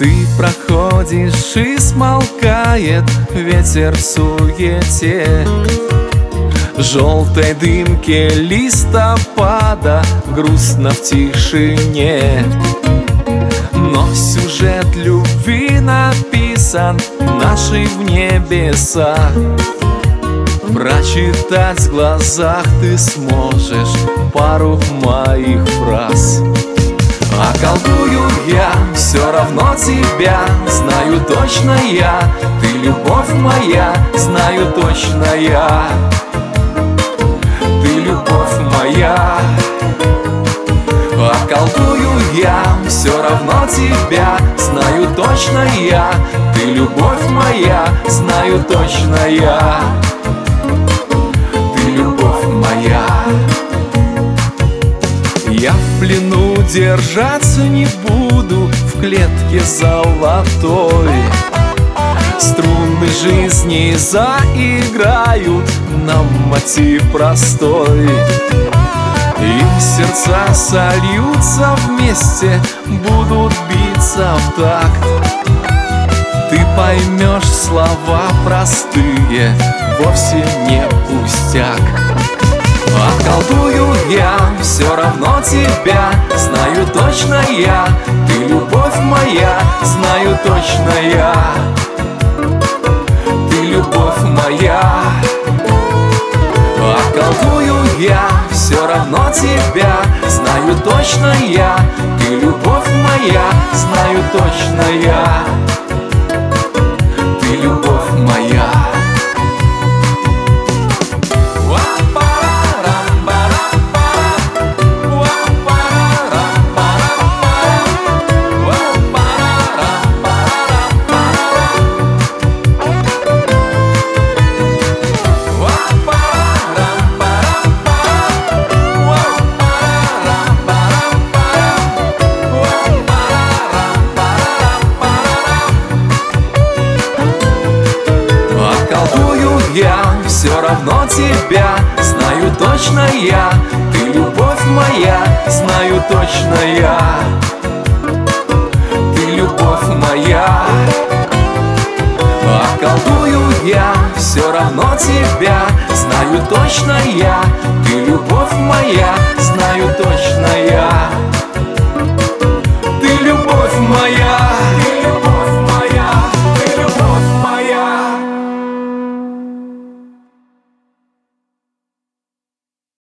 Ты проходишь и смолкает ветер в суете, желтой дымке листопада грустно в тишине. Но сюжет любви написан нашей в небесах. Прочитать в глазах ты сможешь пару моих фраз. Околдую я все равно тебя, знаю точно я, ты любовь моя, знаю точно я, ты любовь моя. Околдую я все равно тебя, знаю точно я, ты любовь моя, знаю точно я, ты любовь моя. Я в плену держаться не буду, в клетке золотой. Струны жизни заиграют на мотив простой, и сердца сольются вместе, будут биться в такт. Ты поймешь, слова простые вовсе не пустяк. Околдую я все равно тебя, знаю точно я, ты любовь моя, знаю точно я, ты любовь моя. Околдую я все равно тебя, знаю точно я, ты любовь моя, знаю точно я, ты любовь моя. Я все равно тебя, знаю точно я, ты любовь моя, знаю точно я, ты любовь моя. Околдую я все равно тебя, знаю точно я, ты любовь моя, знаю точно